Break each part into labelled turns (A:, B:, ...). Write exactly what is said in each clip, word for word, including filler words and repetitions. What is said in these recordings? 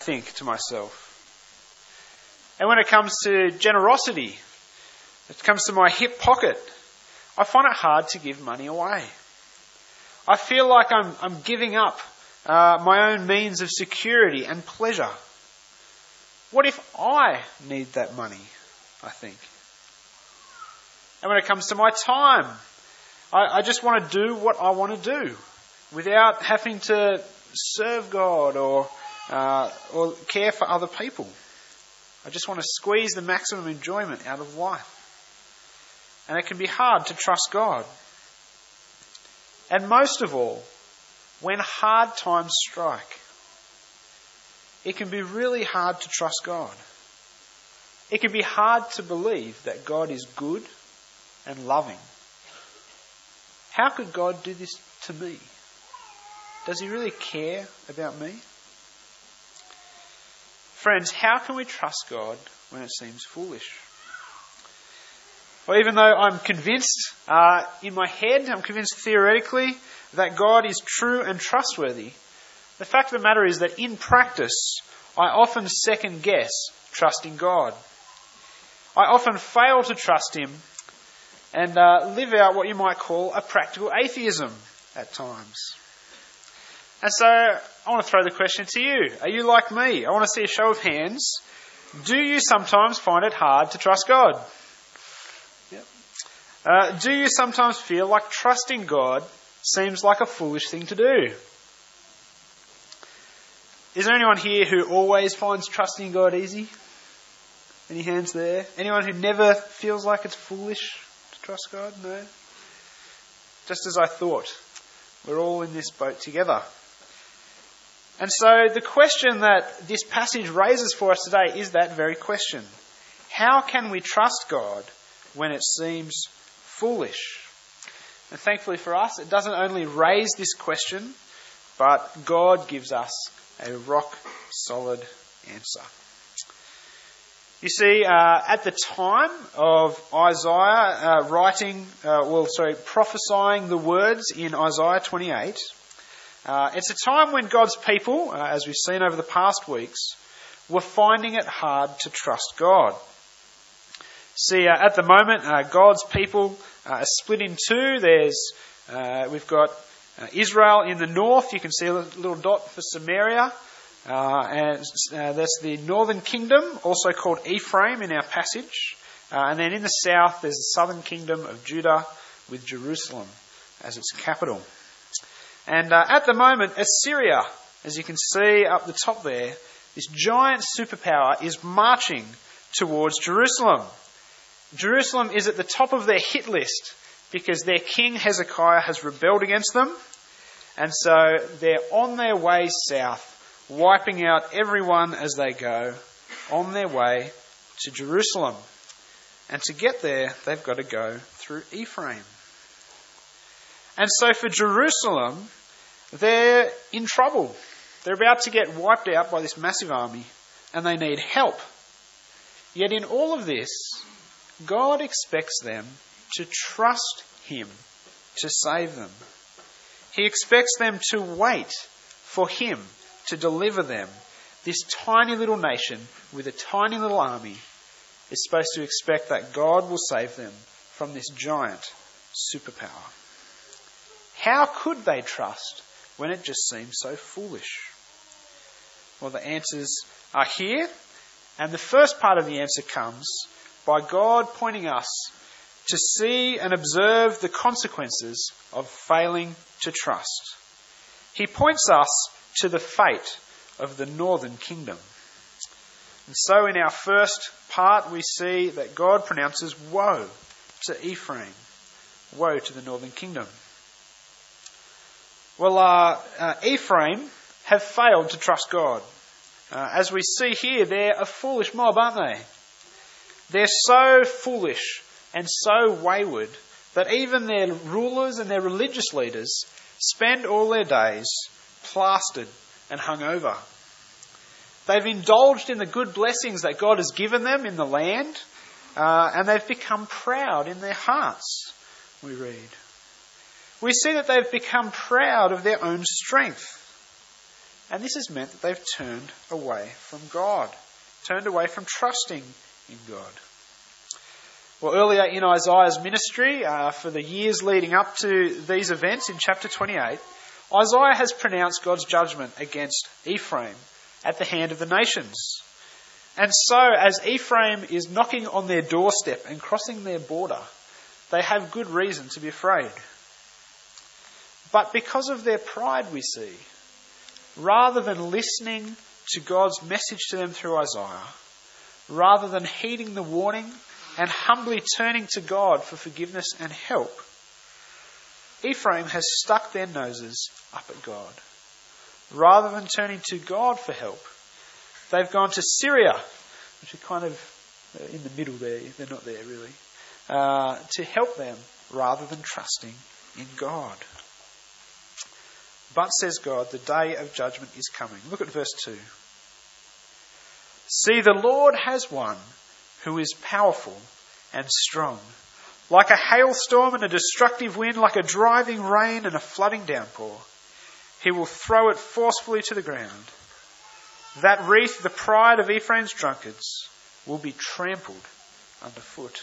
A: think to myself. And when it comes to generosity, it comes to my hip pocket, I find it hard to give money away. I feel like I'm, I'm giving up uh, my own means of security and pleasure. What if I need that money, I think? And when it comes to my time, I, I just want to do what I want to do without having to serve God or uh, or care for other people. I just want to squeeze the maximum enjoyment out of life. And it can be hard to trust God. And most of all, when hard times strike, it can be really hard to trust God. It can be hard to believe that God is good and loving. How could God do this to me? Does he really care about me? Friends, how can we trust God when it seems foolish? Well, even though I'm convinced uh, in my head, I'm convinced theoretically that God is true and trustworthy, the fact of the matter is that in practice, I often second guess trusting God. I often fail to trust him and uh, live out what you might call a practical atheism at times. And so I want to throw the question to you. Are you like me? I want to see a show of hands. Do you sometimes find it hard to trust God? Yep. Uh, do you sometimes feel like trusting God seems like a foolish thing to do? Is there anyone here who always finds trusting God easy? Any hands there? Anyone who never feels like it's foolish to trust God? No? Just as I thought. We're all in this boat together. And so the question that this passage raises for us today is that very question. How can we trust God when it seems foolish? And thankfully for us, it doesn't only raise this question, but God gives us a rock-solid answer. You see, uh, at the time of Isaiah uh, writing, uh, well, sorry, prophesying the words in Isaiah twenty-eight, uh, it's a time when God's people, uh, as we've seen over the past weeks, were finding it hard to trust God. See, uh, at the moment, uh, God's people uh, are split in two. There's, uh, we've got uh, Israel in the north. You can see a little dot for Samaria. Uh, and uh, that's the northern kingdom, also called Ephraim in our passage. Uh, and then in the south, there's the southern kingdom of Judah with Jerusalem as its capital. And uh, at the moment, Assyria, as you can see up the top there, this giant superpower is marching towards Jerusalem. Jerusalem is at the top of their hit list because their king Hezekiah has rebelled against them. And so they're on their way south, wiping out everyone as they go, on their way to Jerusalem. And to get there, they've got to go through Ephraim. And so for Jerusalem, they're in trouble. They're about to get wiped out by this massive army, and they need help. Yet in all of this, God expects them to trust him to save them. He expects them to wait for him to deliver them. This tiny little nation with a tiny little army is supposed to expect that God will save them from this giant superpower. How could they trust when it just seems so foolish? Well, the answers are here, and the first part of the answer comes by God pointing us to see and observe the consequences of failing to trust. He points us to the fate of the northern kingdom. And so in our first part, we see that God pronounces woe to Ephraim, woe to the northern kingdom. Well, uh, uh, Ephraim have failed to trust God. Uh, as we see here, they're a foolish mob, aren't they? They're so foolish and so wayward that even their rulers and their religious leaders spend all their days plastered and hung over. They've indulged in the good blessings that God has given them in the land, uh, and they've become proud in their hearts, we read. We see that they've become proud of their own strength. And this has meant that they've turned away from God, turned away from trusting in God. Well, earlier in Isaiah's ministry, uh, for the years leading up to these events in chapter twenty-eight, Isaiah has pronounced God's judgment against Ephraim at the hand of the nations. And so, as Ephraim is knocking on their doorstep and crossing their border, they have good reason to be afraid. But because of their pride, we see, rather than listening to God's message to them through Isaiah, rather than heeding the warning and humbly turning to God for forgiveness and help, Ephraim has stuck their noses up at God. Rather than turning to God for help, they've gone to Syria, which are kind of in the middle there, they're not there really, uh, to help them rather than trusting in God. But, says God, the day of judgment is coming. Look at verse two. See, the Lord has one who is powerful and strong, like a hailstorm and a destructive wind, like a driving rain and a flooding downpour. He will throw it forcefully to the ground. That wreath, the pride of Ephraim's drunkards, will be trampled underfoot.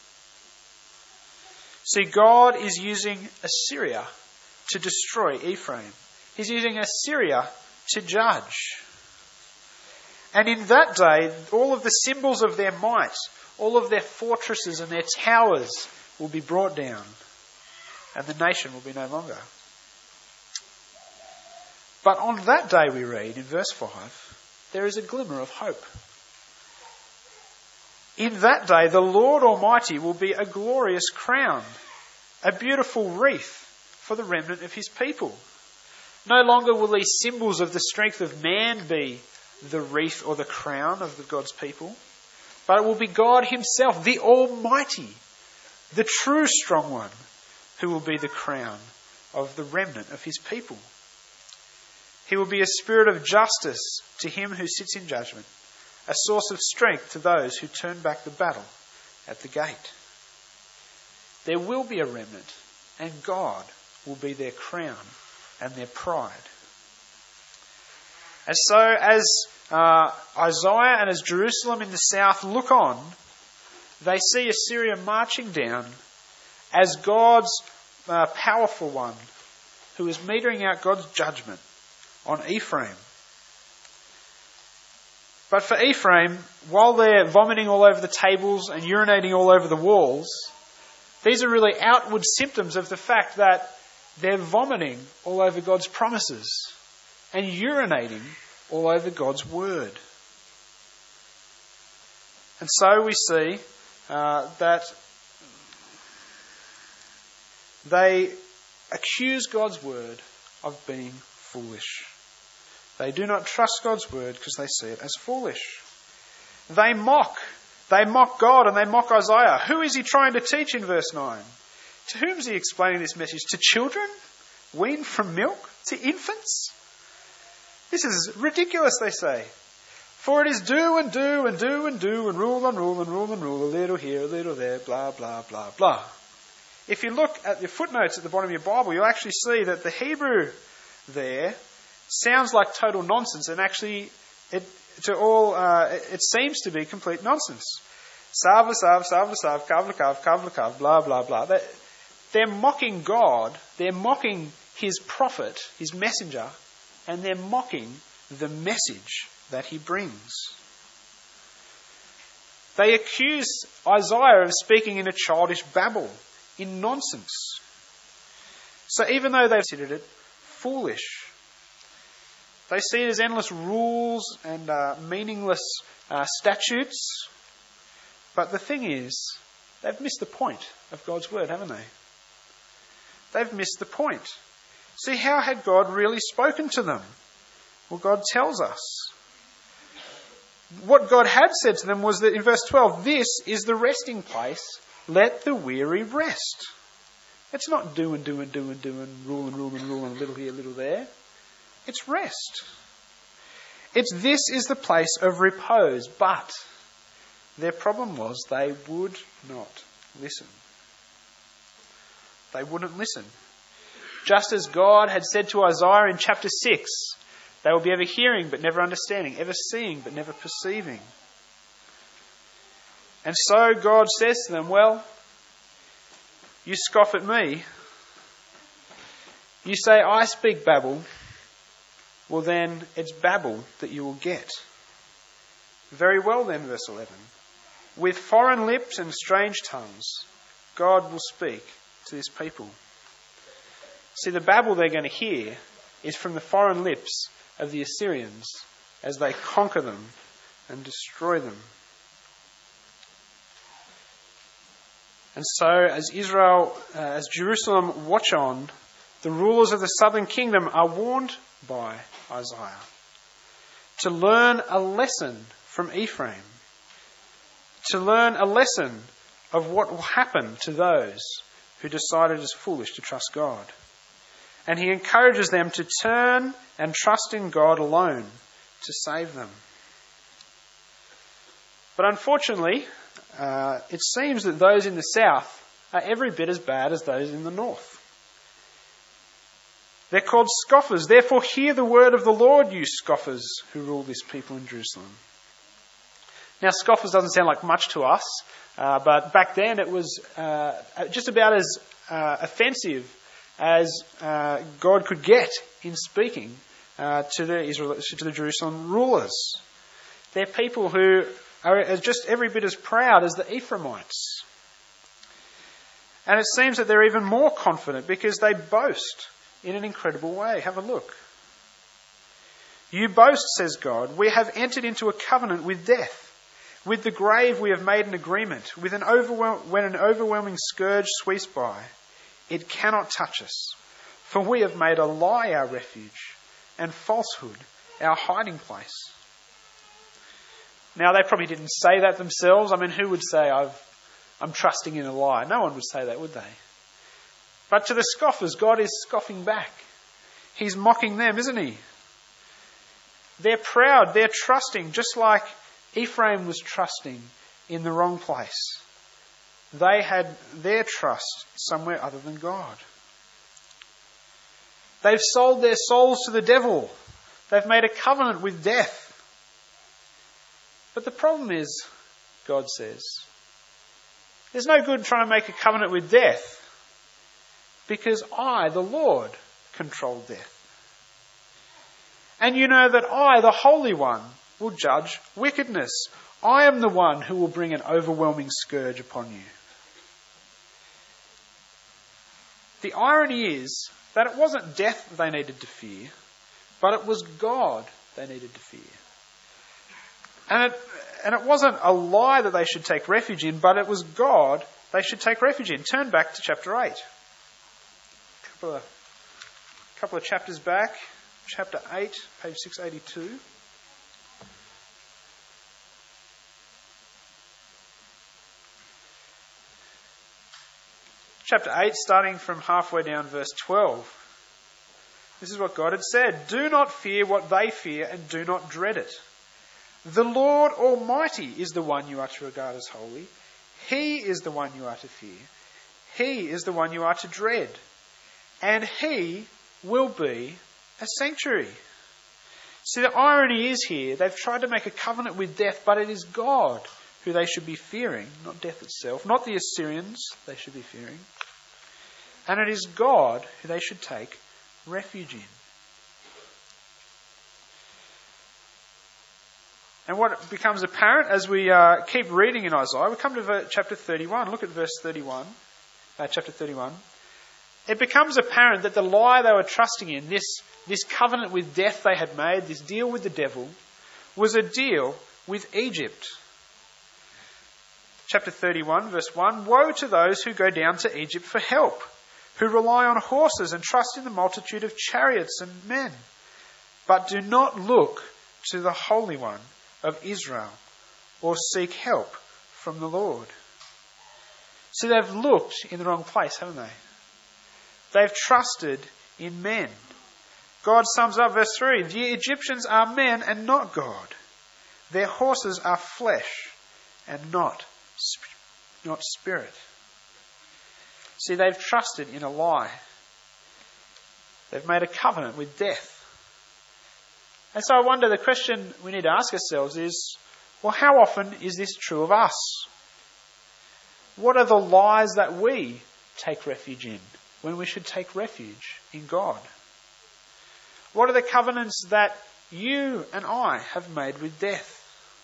A: See, God is using Assyria to destroy Ephraim. He's using Assyria to judge. And in that day, all of the symbols of their might, all of their fortresses and their towers will be brought down, and the nation will be no longer. But on that day, we read in verse five, there is a glimmer of hope. In that day, the Lord Almighty will be a glorious crown, a beautiful wreath for the remnant of his people. No longer will these symbols of the strength of man be the wreath or the crown of the God's people, but it will be God himself, the Almighty, the true strong one, who will be the crown of the remnant of his people. He will be a spirit of justice to him who sits in judgment, a source of strength to those who turn back the battle at the gate. There will be a remnant, and God will be their crown and their pride. And so as uh, Isaiah and as Jerusalem in the south look on, they see Assyria marching down as God's uh, powerful one who is metering out God's judgment on Ephraim. But for Ephraim, while they're vomiting all over the tables and urinating all over the walls, these are really outward symptoms of the fact that they're vomiting all over God's promises and urinating all over God's word. And so we see uh, that they accuse God's word of being foolish. They do not trust God's word because they see it as foolish. They mock. They mock God and they mock Isaiah. Who is he trying to teach in verse nine? To whom is he explaining this message? To children? Weaned from milk? To infants? This is ridiculous, they say. For it is do and do and do and do and rule and rule and rule and rule, a little here, a little there, blah, blah, blah, blah. If you look at your footnotes at the bottom of your Bible, you'll actually see that the Hebrew there sounds like total nonsense, and actually it to all uh, it, it seems to be complete nonsense. Sav, sav, sav, sav, kav, kav, kav, kav, blah, blah, blah. They, they're mocking God, they're mocking his prophet, his messenger, and they're mocking the message that he brings. They accuse Isaiah of speaking in a childish babble, in nonsense. So even though they've considered it foolish, they see it as endless rules and uh, meaningless uh, statutes. But the thing is, they've missed the point of God's word, haven't they? They've missed the point. See, how had God really spoken to them? Well, God tells us. What God had said to them was that in verse twelve, this is the resting place, let the weary rest. It's not do and do and do and do and rule and rule and rule and a little here, a little there. It's rest. It's this is the place of repose, but their problem was they would not listen. They wouldn't listen. Just as God had said to Isaiah in chapter six, They will be ever hearing but never understanding, ever seeing but never perceiving. And so God says to them, well, you scoff at me. You say, I speak Babel. Well then, it's Babel that you will get. Very well then, verse eleven. With foreign lips and strange tongues, God will speak to this people. See, the Babel they're going to hear is from the foreign lips of the Assyrians as they conquer them and destroy them. And so, as Israel, uh, as Jerusalem watch on, the rulers of the southern kingdom are warned by Isaiah to learn a lesson from Ephraim, to learn a lesson of what will happen to those who decided as foolish to trust God. And he encourages them to turn and trust in God alone to save them. But unfortunately, uh, it seems that those in the south are every bit as bad as those in the north. They're called scoffers. Therefore hear the word of the Lord, you scoffers who rule this people in Jerusalem. Now, scoffers doesn't sound like much to us, uh, but back then it was uh, just about as uh, offensive as uh, God could get in speaking uh, to the Israel, to the Jerusalem rulers. They're people who are just every bit as proud as the Ephraimites. And it seems that they're even more confident because they boast in an incredible way. Have a look. You boast, says God, we have entered into a covenant with death. With the grave we have made an agreement. With an overwhel- when an overwhelming scourge sweeps by, it cannot touch us. For we have made a lie our refuge and falsehood our hiding place. Now, they probably didn't say that themselves. I mean, who would say, I've, I'm trusting in a lie? No one would say that, would they? But to the scoffers, God is scoffing back. He's mocking them, isn't he? They're proud, they're trusting, just like Ephraim was trusting in the wrong place. They had their trust somewhere other than God. They've sold their souls to the devil. They've made a covenant with death. But the problem is, God says, there's no good trying to make a covenant with death because I, the Lord, control death. And you know that I, the Holy One, will judge wickedness. I am the one who will bring an overwhelming scourge upon you. The irony is that it wasn't death they needed to fear, but it was God they needed to fear. And it, and it wasn't a lie that they should take refuge in, but it was God they should take refuge in. Turn back to chapter eight. A couple of, couple of chapters back. Chapter eight, page six eighty-two. Chapter eight, starting from halfway down verse twelve. This is what God had said. Do not fear what they fear and do not dread it. The Lord Almighty is the one you are to regard as holy. He is the one you are to fear. He is the one you are to dread. And He will be a sanctuary. See, the irony is here, they've tried to make a covenant with death, but it is God who they should be fearing, not death itself, not the Assyrians they should be fearing. And it is God who they should take refuge in. And what becomes apparent as we uh, keep reading in Isaiah, we come to ver- chapter thirty-one. Look at verse thirty-one, uh, chapter thirty-one. It becomes apparent that the lie they were trusting in, this, this covenant with death they had made, this deal with the devil, was a deal with Egypt. Chapter thirty-one, verse one. Woe to those who go down to Egypt for help, who rely on horses and trust in the multitude of chariots and men, but do not look to the Holy One of Israel or seek help from the Lord. See, they've looked in the wrong place, haven't they? They've trusted in men. God sums up verse three. The Egyptians are men and not God. Their horses are flesh and not, not spirit. See, they've trusted in a lie. They've made a covenant with death. And so I wonder, the question we need to ask ourselves is, well, how often is this true of us? What are the lies that we take refuge in when we should take refuge in God? What are the covenants that you and I have made with death?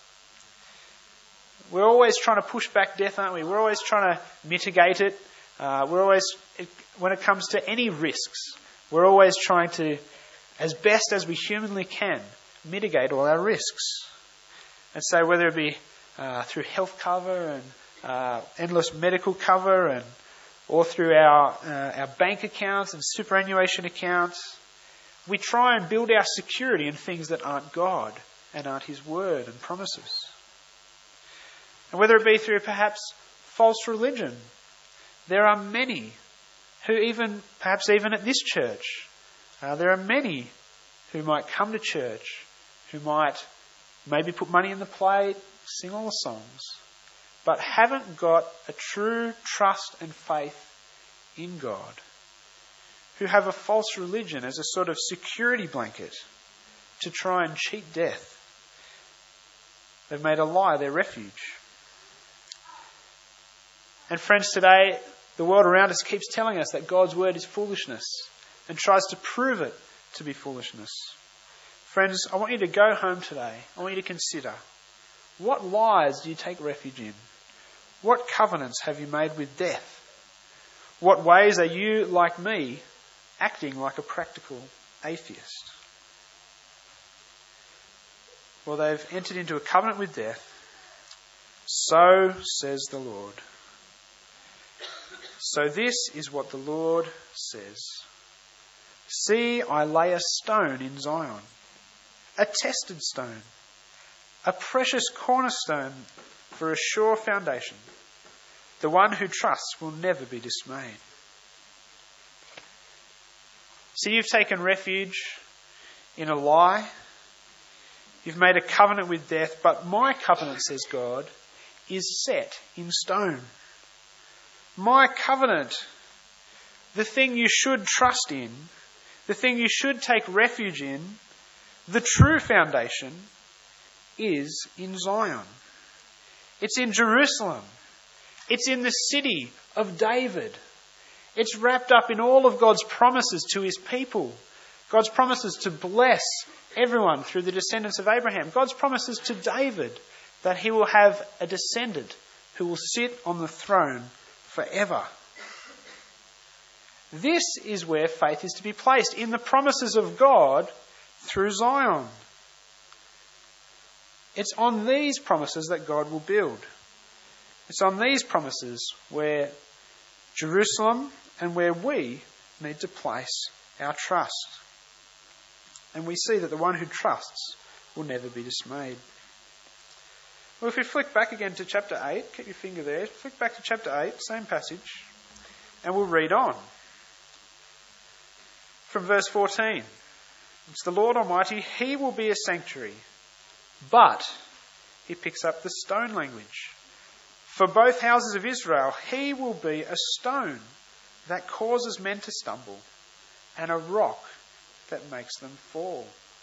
A: We're always trying to push back death, aren't we? We're always trying to mitigate it. Uh, we're always, when it comes to any risks, we're always trying to, as best as we humanly can, mitigate all our risks. And so whether it be uh, through health cover and uh, endless medical cover, and or through our uh, our bank accounts and superannuation accounts, we try and build our security in things that aren't God and aren't His word and promises. And whether it be through perhaps false religion, there are many who even, perhaps even at this church, uh, there are many who might come to church, who might maybe put money in the plate, sing all the songs, but haven't got a true trust and faith in God, who have a false religion as a sort of security blanket to try and cheat death. They've made a lie their refuge. And friends, today, the world around us keeps telling us that God's word is foolishness and tries to prove it to be foolishness. Friends, I want you to go home today. I want you to consider, what lies do you take refuge in? What covenants have you made with death? What ways are you, like me, acting like a practical atheist? Well, they've entered into a covenant with death. So says the Lord. So this is what the Lord says. See, I lay a stone in Zion, a tested stone, a precious cornerstone for a sure foundation. The one who trusts will never be dismayed. So you've taken refuge in a lie. You've made a covenant with death, but my covenant, says God, is set in stone. My covenant, the thing you should trust in, the thing you should take refuge in, the true foundation, is in Zion. It's in Jerusalem. It's in the city of David. It's wrapped up in all of God's promises to His people. God's promises to bless everyone through the descendants of Abraham. God's promises to David that he will have a descendant who will sit on the throne forever. This is where faith is to be placed, in the promises of God through Zion. It's on these promises that God will build. It's on these promises where Jerusalem and where we need to place our trust. And we see that the one who trusts will never be dismayed. Well, if we flick back again to chapter eight, keep your finger there, flick back to chapter eight, same passage, and we'll read on. From verse fourteen. It's the Lord Almighty, He will be a sanctuary. But, he picks up the stone language. For both houses of Israel, He will be a stone that causes men to stumble, and a rock that makes them fall.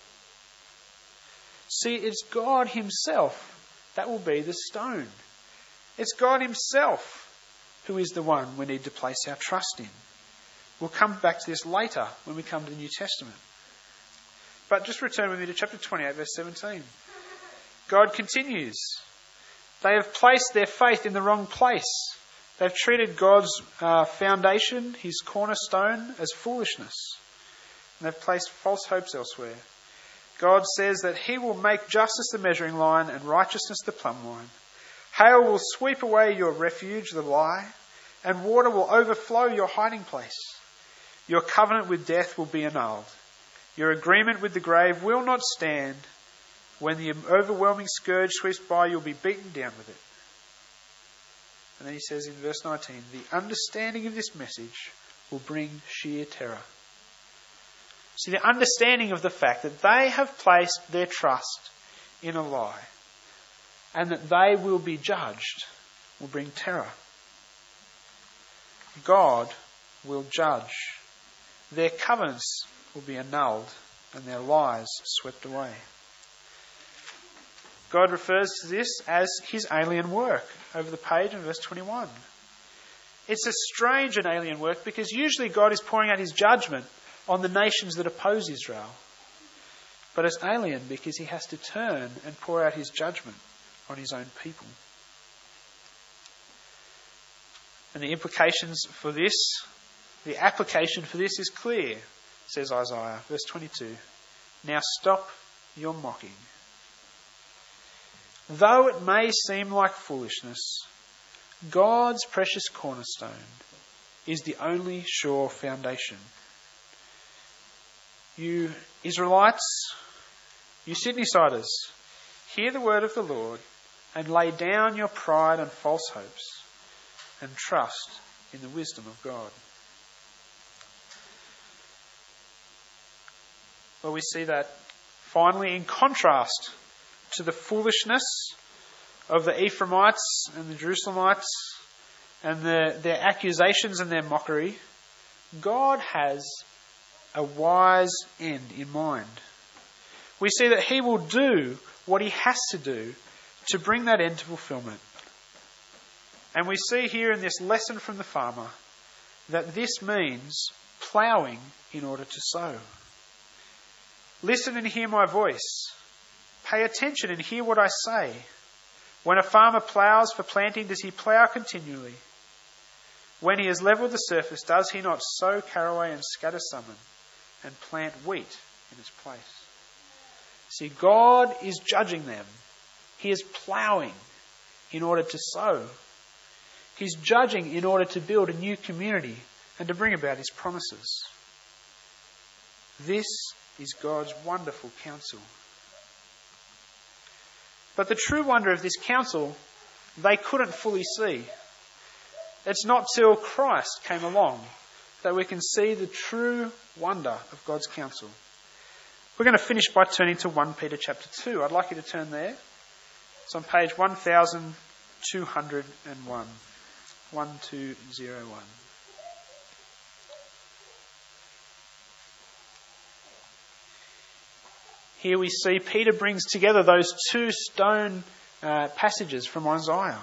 A: See, it's God Himself that will be the stone. It's God Himself who is the one we need to place our trust in. We'll come back to this later when we come to the New Testament. But just return with me to chapter twenty-eight, verse seventeen. God continues. They have placed their faith in the wrong place. They've treated God's uh, foundation, His cornerstone, as foolishness. And they've placed false hopes elsewhere. God says that He will make justice the measuring line and righteousness the plumb line. Hail will sweep away your refuge, the lie, and water will overflow your hiding place. Your covenant with death will be annulled. Your agreement with the grave will not stand. When the overwhelming scourge sweeps by, you'll be beaten down with it. And then he says in verse nineteen, the understanding of this message will bring sheer terror. See, the understanding of the fact that they have placed their trust in a lie and that they will be judged will bring terror. God will judge. Their covenants will be annulled and their lies swept away. God refers to this as his alien work over the page in verse twenty-one. It's a strange and alien work because usually God is pouring out his judgment on the nations that oppose Israel. But it's alien because he has to turn and pour out his judgment on his own people. And the implications for this, the application for this is clear, says Isaiah, verse twenty-two. Now stop your mocking. Though it may seem like foolishness, God's precious cornerstone is the only sure foundation. You Israelites, you Sydney-siders, hear the word of the Lord and lay down your pride and false hopes and trust in the wisdom of God. Well, we see that finally in contrast to the foolishness of the Ephraimites and the Jerusalemites and the, their accusations and their mockery, God has a wise end in mind. We see that he will do what he has to do to bring that end to fulfillment. And we see here in this lesson from the farmer that this means ploughing in order to sow. Listen and hear my voice. Pay attention and hear what I say. When a farmer ploughs for planting, does he plough continually? When he has levelled the surface, does he not sow caraway and scatter summer and plant wheat in its place? See, God is judging them. He is ploughing in order to sow. He's judging in order to build a new community and to bring about his promises. This is God's wonderful counsel. But the true wonder of this counsel, they couldn't fully see. It's not till Christ came along that we can see the true wonder of God's counsel. We're going to finish by turning to First Peter chapter two. I'd like you to turn there. It's on page twelve oh one. twelve oh one. Here we see Peter brings together those two stone uh, passages from Isaiah.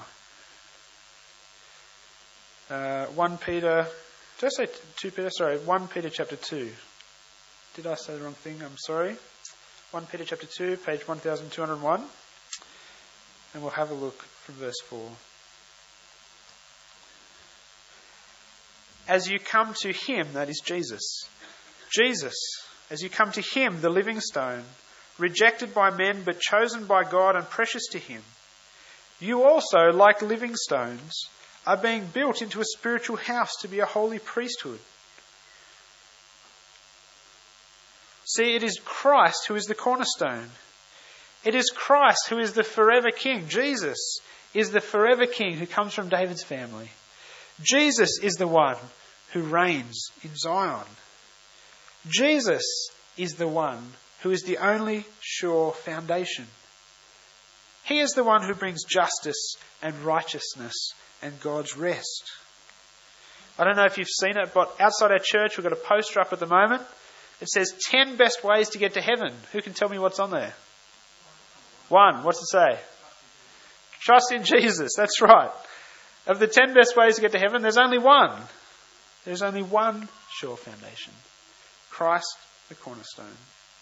A: Uh, First Peter, did I say Second Peter? Sorry, First Peter chapter two. Did I say the wrong thing? I'm sorry. First Peter chapter two, page twelve oh one. And we'll have a look from verse four. As you come to him, that is Jesus. Jesus, as you come to him, the living stone, rejected by men but chosen by God and precious to him, you also, like living stones, are being built into a spiritual house to be a holy priesthood. See, it is Christ who is the cornerstone. It is Christ who is the forever king. Jesus is the forever king who comes from David's family. Jesus is the one who reigns in Zion. Jesus is the one who is the only sure foundation. He is the one who brings justice and righteousness and God's rest. I don't know if you've seen it, but outside our church we've got a poster up at the moment. It says ten best ways to get to heaven. Who can tell me what's on there? One. What's it say? Trust in Jesus. That's right. Of the ten best ways to get to heaven, there's only one. There's only one sure foundation. Christ, the cornerstone.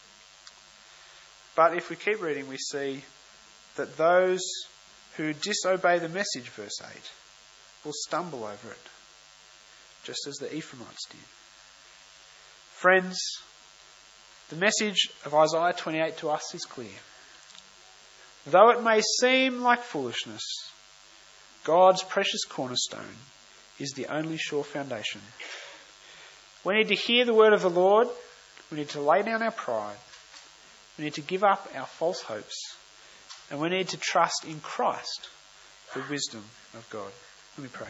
A: But if we keep reading, we see that those who disobey the message, verse eight, will stumble over it, just as the Ephraimites did. Friends, the message of Isaiah twenty-eight to us is clear. Though it may seem like foolishness, God's precious cornerstone is the only sure foundation. We need to hear the word of the Lord. We need to lay down our pride. We need to give up our false hopes. And we need to trust in Christ, the wisdom of God. Let me pray.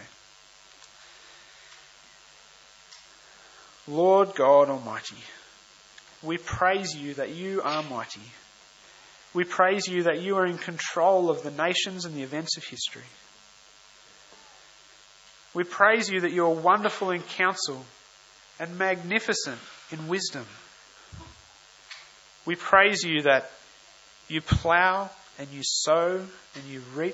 A: Lord God Almighty, we praise you that you are mighty. We praise you that you are in control of the nations and the events of history. We praise you that you are wonderful in counsel and magnificent in wisdom. We praise you that you plough and you sow and you reap.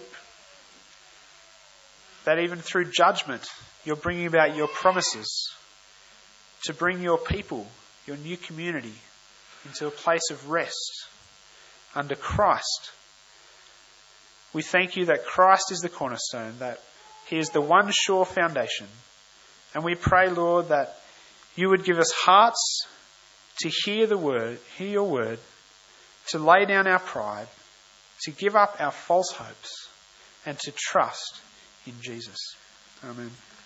A: That even through judgment, you're bringing about your promises to bring your people, your new community, into a place of rest under Christ. We thank you that Christ is the cornerstone, that he is the one sure foundation. And we pray, Lord, that you would give us hearts to hear the word, hear your word, to lay down our pride, to give up our false hopes, and to trust in Jesus. Amen.